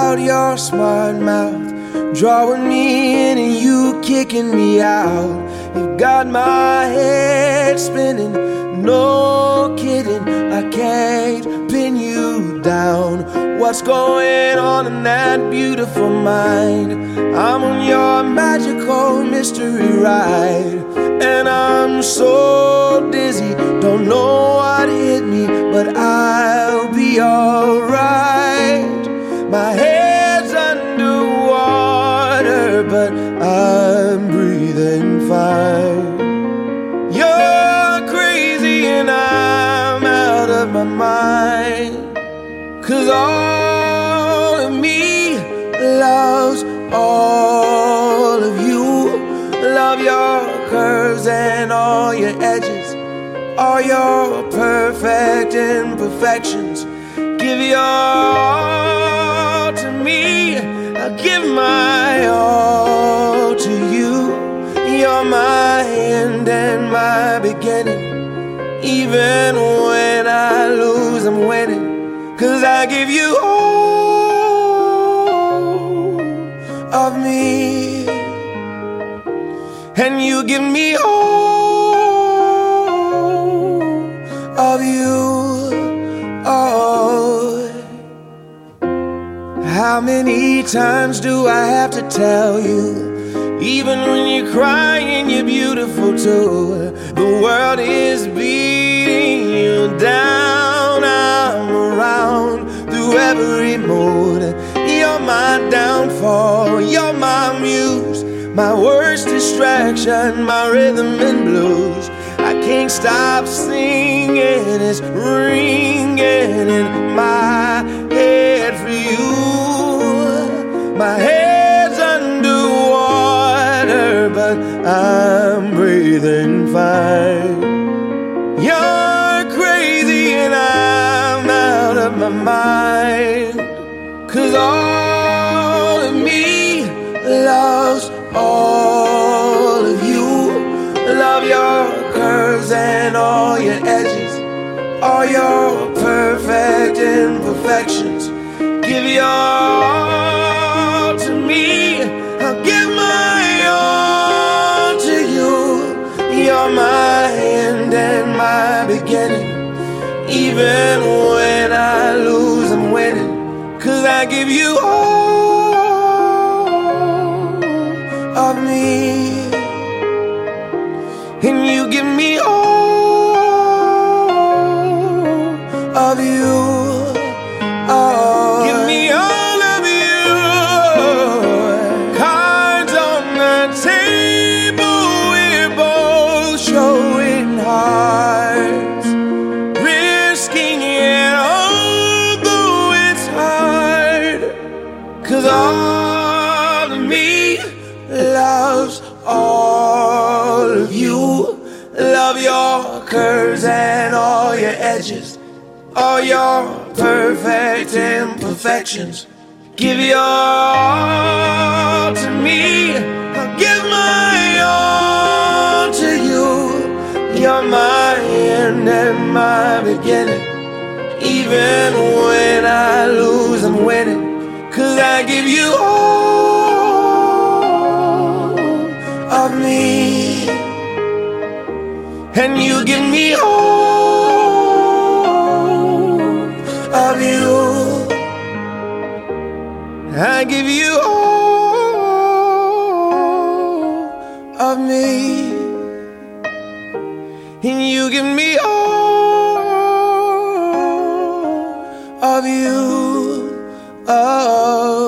out your smart mouth, drawing me in and you kicking me out. You got my head spinning, no kidding, I can't pin you down. What's going on in that beautiful mind? I'm on your magical mystery ride, and I'm so dizzy, don't know what hit me, but I'll be alright. My head's underwater, but I'm breathing fine. You're crazy and I'm out of my mind, 'cause all of me loves all of you. Love your curves and all your edges, all your perfect imperfections. Give your all to me, I'll give my all to you. You're my end and my beginning. Even when I lose, I'm winning, 'cause I give you all of me, and you give me all of you. Oh, how many times do I have to tell you? Even when you're crying, you're beautiful too. The world is beating you down. I'm around through every mood. You're my downfall, you're my muse, my worst distraction, my rhythm and blues. I can't stop singing, it's ringing in my head for you. My head's underwater, but I'm breathing fine. You're crazy and I'm out of my mind, 'cause all of me loves all of you. Love your curves and all your edges, all your perfect imperfections. Give your all to me, I'll give my all to you. You're my end and my beginning. Even when I lose, I'm winning, 'cause I give you all of me, and you give me all of you. Oh, give me all of you. Cards on the table, we're both showing hearts, risking it although it's hard, 'cause all of me loves all of you. Love your curves and all your edges, all your perfect imperfections. Give your all to me, I'll give my all to you. You're my end and my beginning. Even when I lose, I'm winning, 'cause I give you all of me, and you give me all of you. I give you all of me, and you give me all of you. Oh.